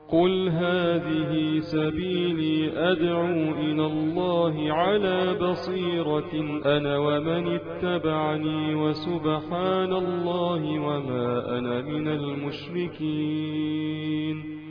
قل هذه سبيلي أدعو إلى الله على بصيرة أنا ومن اتبعني وسبحان الله وما أنا من المشركين.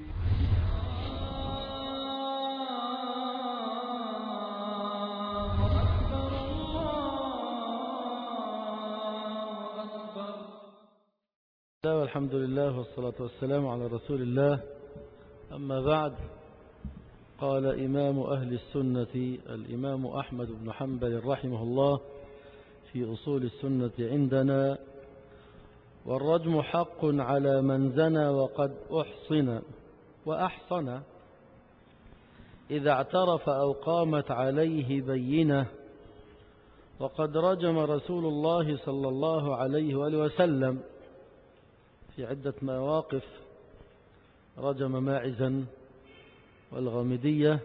والحمد لله والصلاة والسلام على رسول الله. أما بعد، قال إمام أهل السنة الإمام أحمد بن حنبل رحمه الله في أصول السنة عندنا: والرجم حق على من زنى وقد أحصن وأحصن إذا اعترف أو قامت عليه بينة. وقد رجم رسول الله صلى الله عليه وآله وسلم في عدة مواقف، رجم ماعزا والغامدية،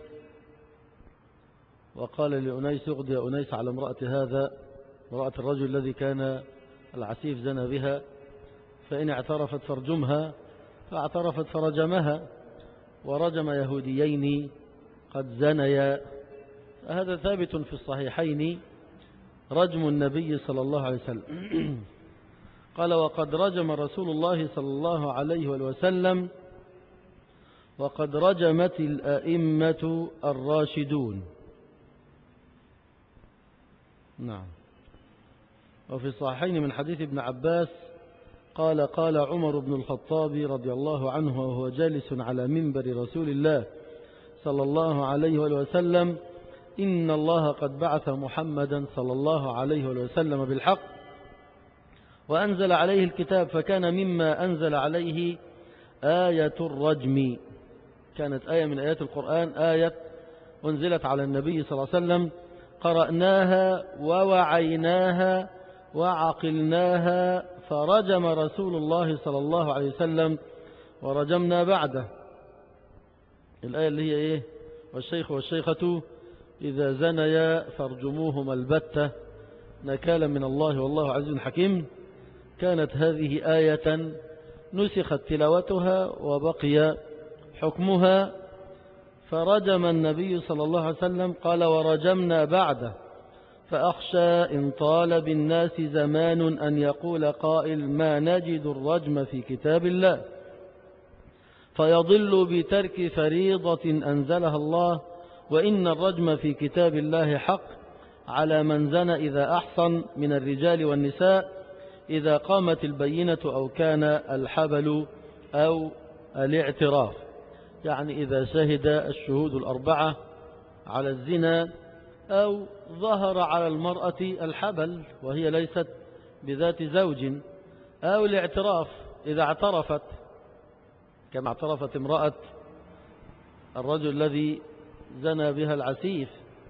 وقال لأنيس: اغد يا أنيس على امرأة هذا، امرأة الرجل الذي كان العسيف زنى بها، فإن اعترفت فارجمها، فاعترفت فرجمها. ورجم يهوديين قد زنيا. هذا ثابت في الصحيحين، رجم النبي صلى الله عليه وسلم. قال: وقد رجم رسول الله صلى الله عليه وسلم وقد رجمت الأئمة الراشدون. نعم. وفي الصحيحين من حديث ابن عباس قال: قال عمر بن الخطاب رضي الله عنه وهو جالس على منبر رسول الله صلى الله عليه وسلم: إن الله قد بعث محمدا صلى الله عليه وسلم بالحق وأنزل عليه الكتاب، فكان مما أنزل عليه آية الرجم. كانت آية من آيات القرآن، آية أنزلت على النبي صلى الله عليه وسلم، قرأناها ووعيناها وعقلناها، فرجم رسول الله صلى الله عليه وسلم ورجمنا بعده. الآية اللي هي إيه؟ والشيخ والشيخة إذا زنيا فارجموهما البتة نكالا من الله والله عزيز حكيم. كانت هذه آية نسخت تلاوتها وبقي حكمها، فرجم النبي صلى الله عليه وسلم. قال: ورجمنا بعده، فأخشى إن طال بالناس زمان أن يقول قائل ما نجد الرجم في كتاب الله، فيضل بترك فريضة أنزلها الله، وإن الرجم في كتاب الله حق على من زنى إذا أحصن من الرجال والنساء، إذا قامت البينة أو كان الحبل أو الاعتراف. يعني إذا شهد الشهود الأربعة على الزنا، أو ظهر على المرأة الحبل وهي ليست بذات زوج، أو الاعتراف إذا اعترفت، كما اعترفت امرأة الرجل الذي زنى بها العسيف.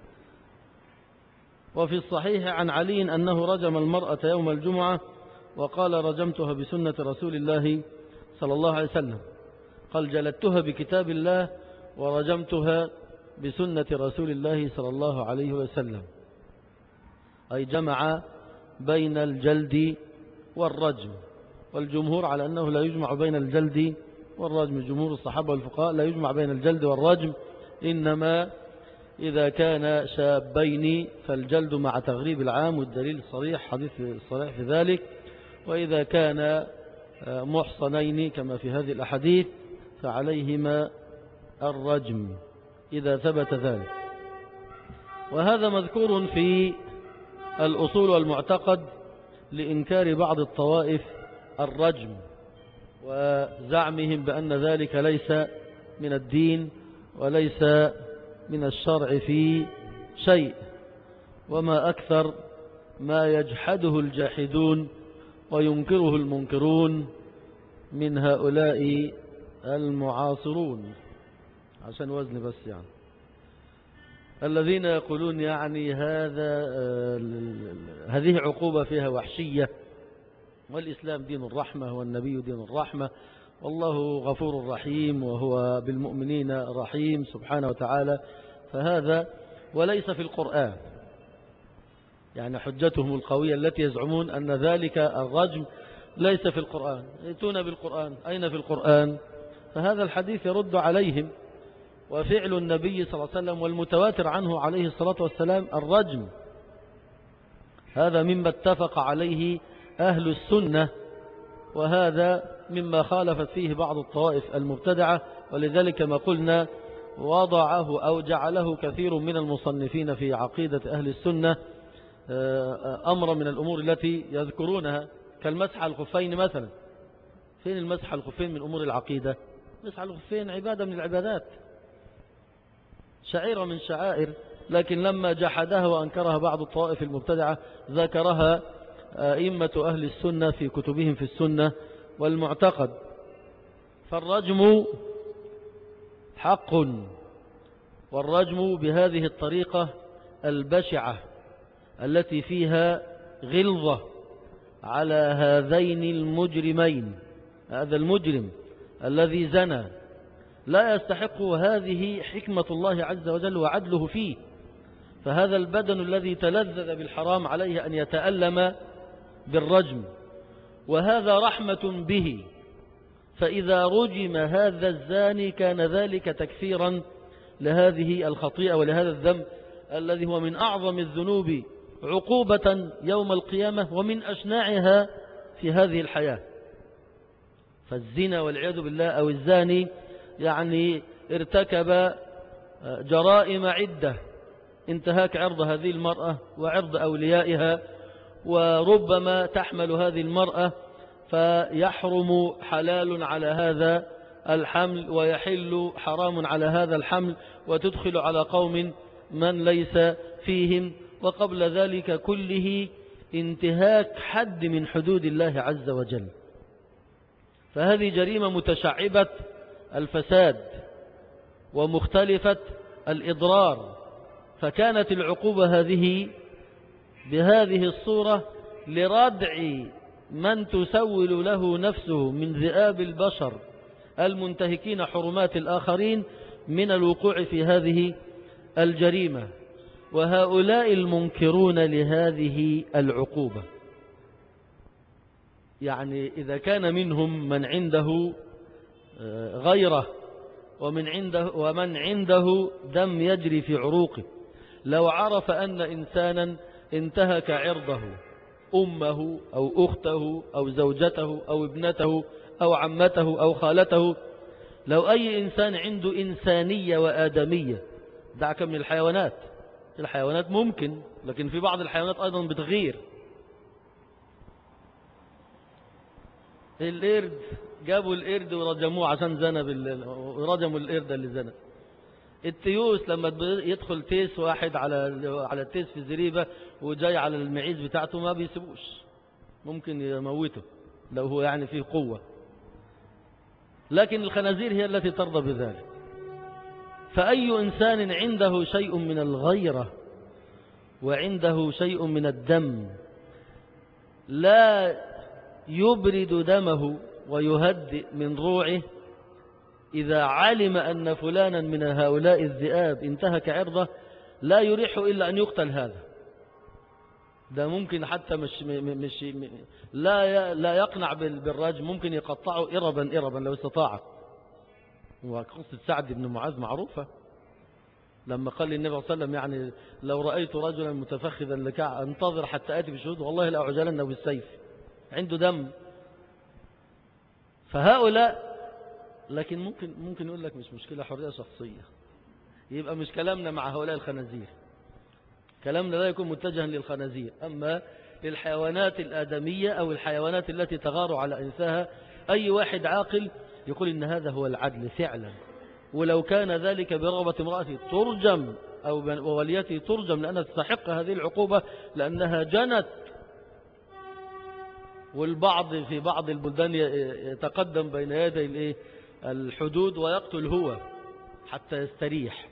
وفي الصحيح عن علي أنه رجم المرأة يوم الجمعة وقال: رجمتها بسنة رسول الله صلى الله عليه وسلم. قال: جلدتها بكتاب الله ورجمتها بسنة رسول الله صلى الله عليه وسلم. أي جمع بين الجلد والرجم. والجمهور على أنه لا يجمع بين الجلد والرجم، جمهور الصحابة والفقهاء لا يجمع بين الجلد والرجم، إنما إذا كان شابين فالجلد مع تغريب العام، والدليل الصريح حديث الصريح في ذلك. وإذا كان محصنين كما في هذه الأحاديث فعليهما الرجم إذا ثبت ذلك. وهذا مذكور في الأصول والمعتقد لإنكار بعض الطوائف الرجم، وزعمهم بأن ذلك ليس من الدين وليس من الشرع في شيء. وما أكثر ما يجحده الجاحدون وينكره المنكرون من هؤلاء المعاصرون، عشان وزن بس، يعني الذين يقولون يعني هذه عقوبة فيها وحشية، والإسلام دين الرحمة والنبي دين الرحمة والله غفور رحيم وهو بالمؤمنين رحيم سبحانه وتعالى. فهذا وليس في القرآن، يعني حجتهم القوية التي يزعمون أن ذلك الرجم ليس في القرآن. يأتون بالقرآن، أين في القرآن فهذا الحديث يرد عليهم. وفعل النبي صلى الله عليه وسلم والمتواتر عنه عليه الصلاة والسلام الرجم، هذا مما اتفق عليه أهل السنة، وهذا مما خالفت فيه بعض الطوائف المبتدعة. ولذلك ما قلنا وضعه أو جعله كثير من المصنفين في عقيدة أهل السنة أمر من الأمور التي يذكرونها كالمسح على الخفين مثلا. فين المسح على الخفين من أمور العقيدة؟ مسح على الخفين عبادة من العبادات، شعيرة من شعائر، لكن لما جحدها وأنكرها بعض الطوائف المبتدعة ذكرها أئمة أهل السنة في كتبهم في السنة والمعتقد. فالرجم حق، والرجم بهذه الطريقة البشعة التي فيها غلظة على هذين المجرمين. هذا المجرم الذي زنى لا يستحق، هذه حكمة الله عز وجل وعدله فيه. فهذا البدن الذي تلذذ بالحرام عليه أن يتألم بالرجم، وهذا رحمة به. فإذا رجم هذا الزاني كان ذلك تكفيرا لهذه الخطيئة ولهذا الذنب الذي هو من أعظم الذنوب عقوبة يوم القيامة ومن أشناعها في هذه الحياة. فالزنا والعياذ بالله أو الزاني يعني ارتكب جرائم عدة، انتهاك عرض هذه المرأة وعرض أوليائها، وربما تحمل هذه المرأة فيحرم حلال على هذا الحمل ويحل حرام على هذا الحمل، وتدخل على قوم من ليس فيهم، وقبل ذلك كله انتهاك حد من حدود الله عز وجل. فهذه جريمة متشعبة الفساد ومختلفة الإضرار. فكانت العقوبة هذه بهذه الصورة لردع من تسول له نفسه من ذئاب البشر المنتهكين حرمات الآخرين من الوقوع في هذه الجريمة. وهؤلاء المنكرون لهذه العقوبة، يعني إذا كان منهم من عنده غيره ومن عنده دم يجري في عروقه، لو عرف أن إنسانا انتهك عرضه، أمه أو أخته أو زوجته أو ابنته أو عمته أو خالته، لو أي إنسان عنده إنسانية وآدمية، دعك من الحيوانات، الحيوانات ممكن، لكن في بعض الحيوانات أيضا بتغير. القرد، جابوا القرد ورجموه عشان زنى ورجموا القرد اللي زنى. التيوس لما يدخل تيس واحد على التيس في الزريبة وجاي على المعيز بتاعته ما بيسيبوش، ممكن يموته لو هو يعني فيه قوة. لكن الخنازير هي التي ترضى بذلك. فأي إنسان عنده شيء من الغيرة وعنده شيء من الدم لا يبرد دمه ويهدئ من روعه إذا علم أن فلانا من هؤلاء الذئاب انتهك عرضه، لا يريح إلا أن يقتل هذا. ده ممكن حتى مش لا يقنع بالرجم، ممكن يقطعه إربا لو استطاع. وقصة سعد بن معاذ معروفة، لما قال للنبي صلى الله عليه وسلم يعني لو رأيت رجلا متفخذا لكع انتظر حتى آتي بشهود والله لأعجلنه بالسيف، عنده دم. فهؤلاء، لكن ممكن يقول لك مش مشكلة، حرية شخصية، يبقى مش كلامنا مع هؤلاء الخنازير، كلامنا لا يكون متجها للخنازير. أما للحيوانات الآدمية أو الحيوانات التي تغار على أنثاها، أي واحد عاقل يقول إن هذا هو العدل فعلا. ولو كان ذلك برغبة امرأته ترجم أو ووليته ترجم لأنها تستحق هذه العقوبة لأنها جنت. والبعض في بعض البلدان يتقدم بين يدي الحدود ويقتل هو حتى يستريح.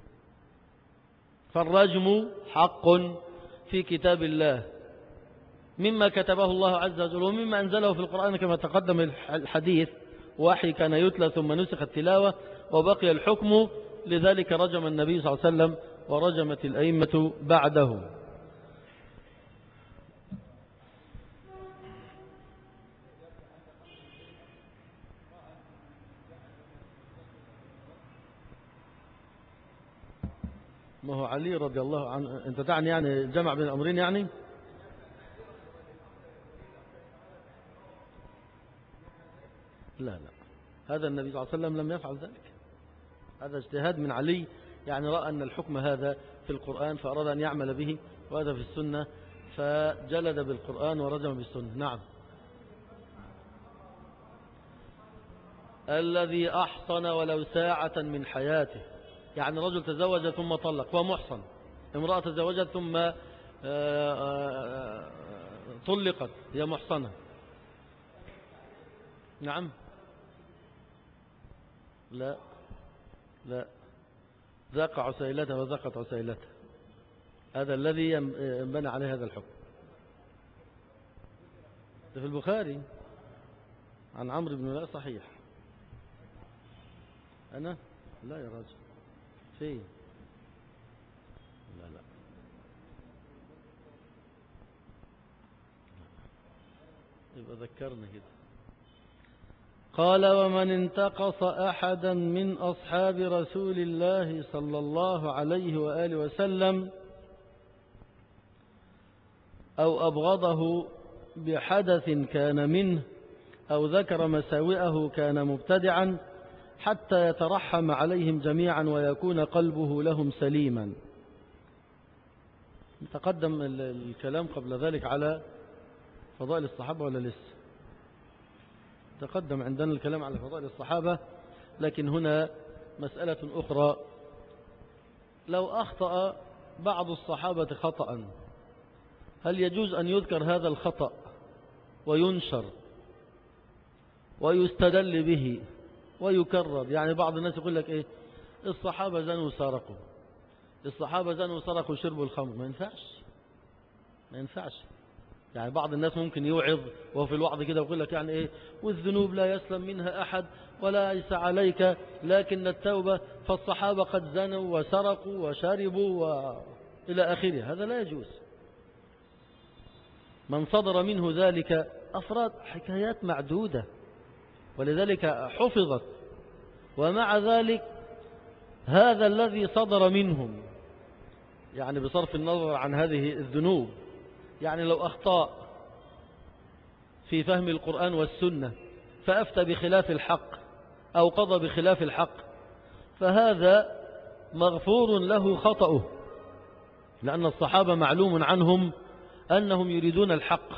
فالرجم حق في كتاب الله مما كتبه الله عز وجل ومما أنزله في القرآن، كما تقدم الحديث وحي كان يتلى ثم نسخ التلاوة وبقي الحكم، لذلك رجم النبي صلى الله عليه وسلم ورجمت الأئمة بعده. ما هو علي رضي الله عنه، أنت تعني يعني الجمع بين الأمرين يعني؟ لا هذا النبي صلى الله عليه وسلم لم يفعل ذلك، هذا اجتهاد من علي، يعني رأى أن الحكم هذا في القرآن فأراد أن يعمل به، وهذا في السنة فجلد بالقرآن ورجم بالسنة. نعم. الذي أحصن ولو ساعة من حياته، يعني رجل تزوج ثم طلق، هو محصن، امرأة تزوجت ثم طلقت، هي محصنة. نعم. لا ذاق عسيلته وذاقت عسيلته، هذا الذي ينبني عليه هذا الحكم. ده في البخاري عن عمرو بن لا صحيح. أنا لا يا راجل فين؟ لا يبقى ذكرنا كده. قال ومن انتقص أحدا من أصحاب رسول الله صلى الله عليه وآله وسلم أو أبغضه بحدث كان منه أو ذكر مساوئه كان مبتدعا حتى يترحم عليهم جميعا ويكون قلبه لهم سليما. تقدم الكلام قبل ذلك على فضائل الصحابة ولا لسه؟ تقدم عندنا الكلام على فضائل الصحابة، لكن هنا مسألة أخرى. لو أخطأ بعض الصحابة خطأ، هل يجوز أن يذكر هذا الخطأ وينشر ويستدل به ويكرر؟ يعني بعض الناس يقول لك إيه، الصحابة زنوا وسرقوا، الصحابة زنوا وسرقوا وشربوا الخمر. ما ينفعش. يعني بعض الناس ممكن يوعظ وهو في الوعظ كده ويقول لك يعني إيه، والذنوب لا يسلم منها أحد ولا ليس عليك لكن التوبة، فالصحابة قد زنوا وسرقوا وشربوا إلى آخره. هذا لا يجوز. من صدر منه ذلك أفراد، حكايات معدودة، ولذلك حفظت. ومع ذلك هذا الذي صدر منهم، يعني بصرف النظر عن هذه الذنوب، يعني لو أخطأ في فهم القرآن والسنة فأفتى بخلاف الحق أو قضى بخلاف الحق، فهذا مغفور له خطأه، لأن الصحابة معلوم عنهم أنهم يريدون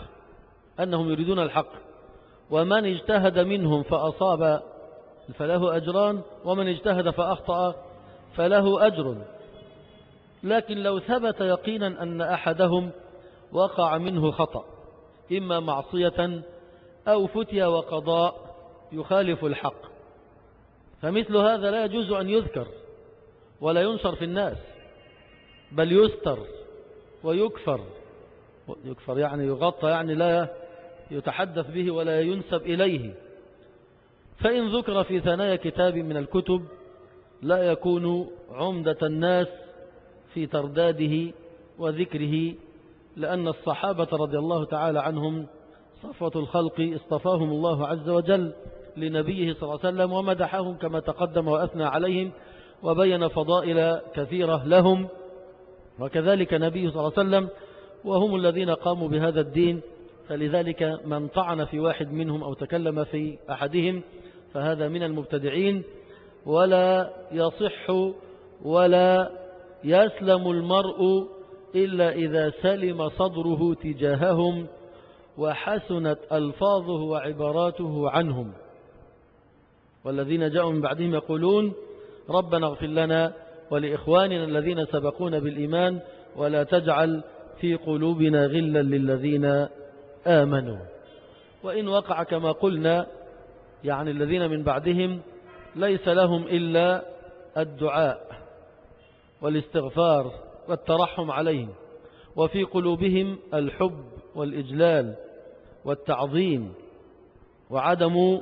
الحق، ومن اجتهد منهم فأصاب فله أجران، ومن اجتهد فأخطأ فله أجر. لكن لو ثبت يقينا أن أحدهم وقع منه خطأ، إما معصية أو فتيا وقضاء يخالف الحق، فمثل هذا لا يجوز أن يذكر ولا ينشر في الناس، بل يستر ويكفر يعني يغطى، يعني لا يتحدث به ولا ينسب إليه. فإن ذكر في ثنايا كتاب من الكتب لا يكون عمدة الناس في ترداده وذكره، لأن الصحابة رضي الله تعالى عنهم صفوة الخلق اصطفاهم الله عز وجل لنبيه صلى الله عليه وسلم ومدحهم كما تقدم وأثنى عليهم وبين فضائل كثيرة لهم، وكذلك نبيه صلى الله عليه وسلم، وهم الذين قاموا بهذا الدين. فلذلك من طعن في واحد منهم أو تكلم في أحدهم فهذا من المبتدعين، ولا يصح ولا يسلم المرء إلا إذا سلم صدره تجاههم وحسنت ألفاظه وعباراته عنهم. والذين جاءوا من بعدهم يقولون ربنا اغفر لنا ولإخواننا الذين سبقونا بالإيمان ولا تجعل في قلوبنا غلا للذين آمنوا. وإن وقع كما قلنا يعني الذين من بعدهم ليس لهم إلا الدعاء والاستغفار والترحم عليهم، وفي قلوبهم الحب والإجلال والتعظيم وعدم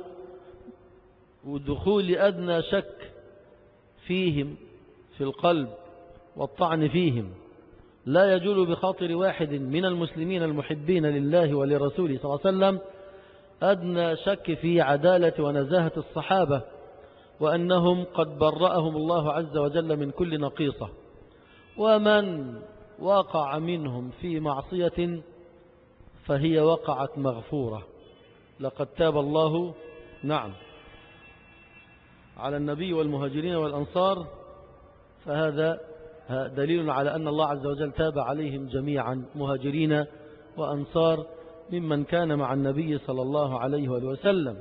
دخول أدنى شك فيهم في القلب والطعن فيهم. لا يجول بخاطر واحد من المسلمين المحبين لله ولرسوله صلى الله عليه وسلم أدنى شك في عدالة ونزاهة الصحابة، وأنهم قد برأهم الله عز وجل من كل نقيصة، ومن وقع منهم في معصية فهي وقعت مغفورة. لقد تاب الله نعم على النبي والمهاجرين والأنصار، فهذا دليل على أن الله عز وجل تاب عليهم جميعا مهاجرين وأنصار ممن كان مع النبي صلى الله عليه وسلم.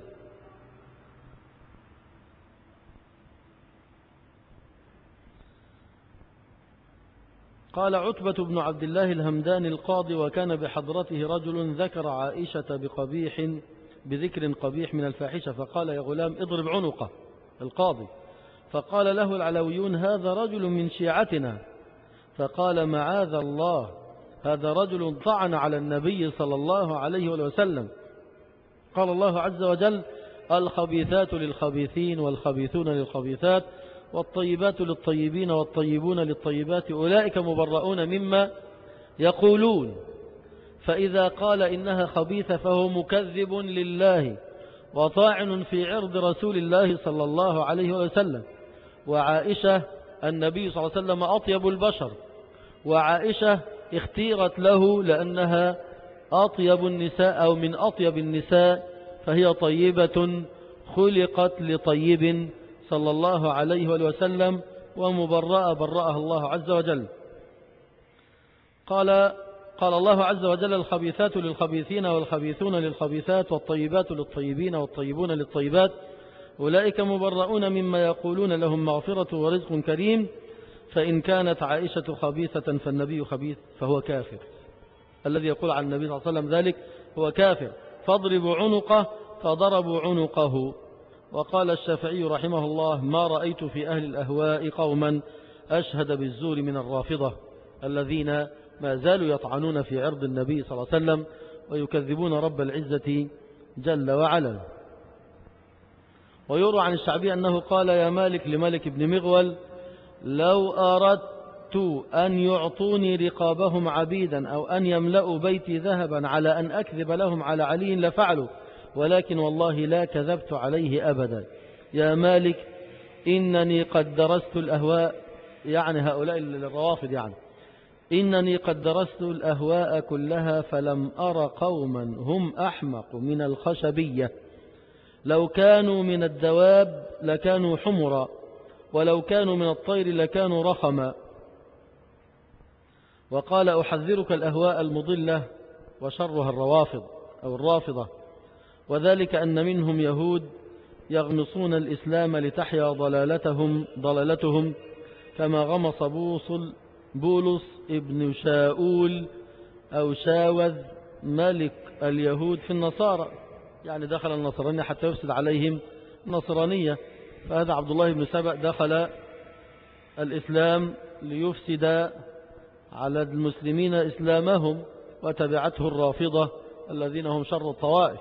قال عتبة بن عبد الله الهمداني القاضي: وكان بحضرته رجل ذكر عائشة بذكر قبيح من الفاحشة، فقال: يا غلام اضرب عنقه. القاضي فقال له العلويون: هذا رجل من شيعتنا. فقال: معاذ الله، هذا رجل طعن على النبي صلى الله عليه وسلم. قال الله عز وجل: الخبيثات للخبيثين والخبيثون للخبيثات والطيبات للطيبين والطيبون للطيبات أولئك مبرؤون مما يقولون. فإذا قال إنها خبيثة فهو مكذب لله وطاعن في عرض رسول الله صلى الله عليه وسلم. وعائشة النبي صلى الله عليه وسلم أطيب البشر، وعائشة اختيرت له لأنها أطيب النساء أو من أطيب النساء، فهي طيبة خلقت لطيب صلى الله عليه وسلم، ومبرأة برأها الله عز وجل. قال الله عز وجل: الخبيثات للخبيثين والخبيثون للخبيثات والطيبات للطيبين والطيبون للطيبات أولئك مبرؤون مما يقولون لهم مغفرة ورزق كريم. فإن كانت عائشة خبيثة فالنبي خبيث فهو كافر. الذي يقول عن النبي صلى الله عليه وسلم ذلك هو كافر. فاضربوا عنقه، فضربوا عنقه. وقال الشافعي رحمه الله: ما رأيت في أهل الأهواء قوما أشهد بالزور من الرافضة الذين ما زالوا يطعنون في عرض النبي صلى الله عليه وسلم ويكذبون رب العزة جل وعلا. ويروى عن الشعبي أنه قال: يا مالك لملك بن مغول: لو أردت أن يعطوني رقابهم عبيدا أو أن يملأوا بيتي ذهبا على أن أكذب لهم على علي لفعلوا، ولكن والله لا كذبت عليه أبدا. يا مالك إنني قد درست الأهواء، يعني هؤلاء الروافض، يعني إنني قد درست الأهواء كلها فلم أر قوما هم أحمق من الخشبية، لو كانوا من الدواب لكانوا حمرا، ولو كانوا من الطير لكانوا رخما. وقال: أحذرك الأهواء المضلة وشرها الروافض أو الرافضة، وذلك أن منهم يهود يغمصون الإسلام لتحيا ضلالتهم كما غمص بولس ابن شاؤول أو شاوذ ملك اليهود في النصارى، يعني دخل النصرانية حتى يفسد عليهم النصرانية. فهذا عبد الله بن سبأ دخل الإسلام ليفسد على المسلمين إسلامهم، وتبعته الرافضة الذين هم شر الطوائف.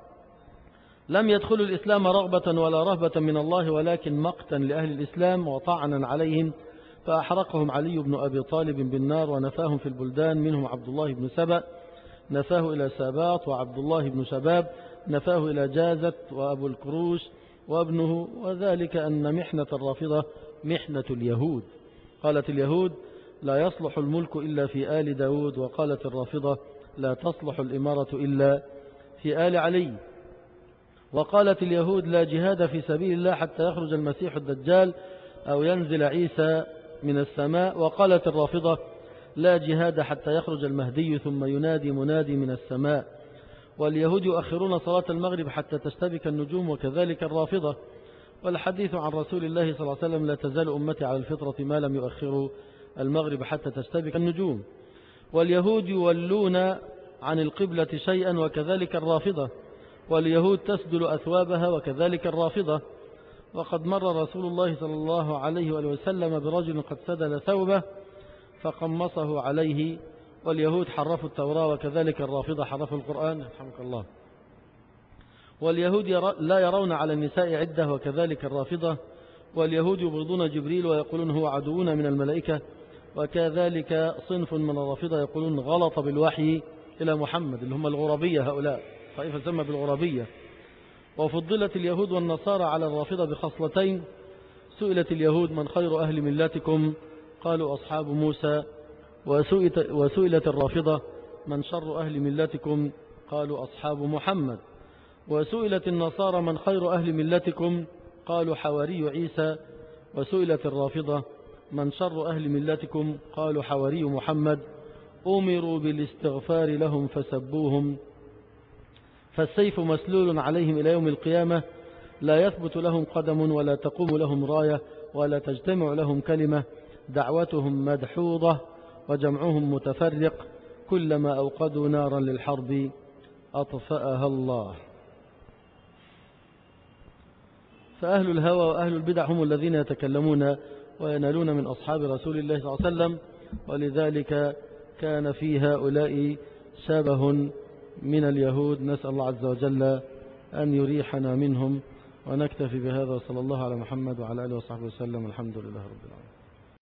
لم يدخلوا الإسلام رغبة ولا رهبة من الله، ولكن مقتا لأهل الإسلام وطعنا عليهم، فأحرقهم علي بن أبي طالب بالنار ونفاهم في البلدان، منهم عبد الله بن سبأ نفاه إلى ساباط، وعبد الله بن شباب نفاه إلى جازت، وأبو الكروش وابنه. وذلك أن محنة الرافضة محنة اليهود. قالت اليهود: لا يصلح الملك إلا في آل داود، وقالت الرافضة: لا تصلح الإمارة إلا في آل علي. وقالت اليهود: لا جهاد في سبيل الله حتى يخرج المسيح الدجال أو ينزل عيسى من السماء. وقالت الرافضة: لا جهاد حتى يخرج المهدي ثم ينادي منادي من السماء. واليهود يؤخرون صلاة المغرب حتى تشتبك النجوم، وكذلك الرافضة. والحديث عن رسول الله صلى الله عليه وسلم: لا تزال أمتي على الفطرة ما لم يؤخروا المغرب حتى تشتبك النجوم. واليهود يولون عن القبلة شيئا، وكذلك الرافضة. واليهود تسدل أثوابها، وكذلك الرافضة. وقد مر رسول الله صلى الله عليه وسلم برجل قد سدل ثوبه فقمصه عليه. واليهود حرفوا التوراة، وكذلك الرافضة حرفوا القرآن. رحمك الله. واليهود لا يرون على النساء عدة، وكذلك الرافضة. واليهود يبغضون جبريل ويقولون هو عدونا من الملائكة، وكذلك صنف من الرافضة يقولون غلط بالوحي إلى محمد، اللي هم الغربية، هؤلاء طائفة تسمى بالغربية. وفضلت اليهود والنصارى على الرافضة بخصلتين. سئلت اليهود: من خير أهل ملتكم؟ قالوا أصحاب موسى. وسئلت الرافضة من شر أهل ملتكم؟ قالوا أصحاب محمد. وسئلت النصارى من خير أهل ملتكم؟ قالوا حواري عيسى. وسئلت الرافضة من شر أهل ملتكم؟ قالوا حواري محمد. أمروا بالاستغفار لهم فسبوهم، فالسيف مسلول عليهم إلى يوم القيامة، لا يثبت لهم قدم ولا تقوم لهم راية ولا تجتمع لهم كلمة، دعوتهم مدحوظة وجمعهم متفرق، كلما أوقدوا نارا للحرب أطفأها الله. فأهل الهوى وأهل البدع هم الذين يتكلمون وينالون من أصحاب رسول الله صلى الله عليه وسلم، ولذلك كان في هؤلاء شبه من اليهود. نسأل الله عز وجل أن يريحنا منهم، ونكتفي بهذا. صلى الله على محمد وعلى آله وصحبه وسلم. الحمد لله رب العالمين.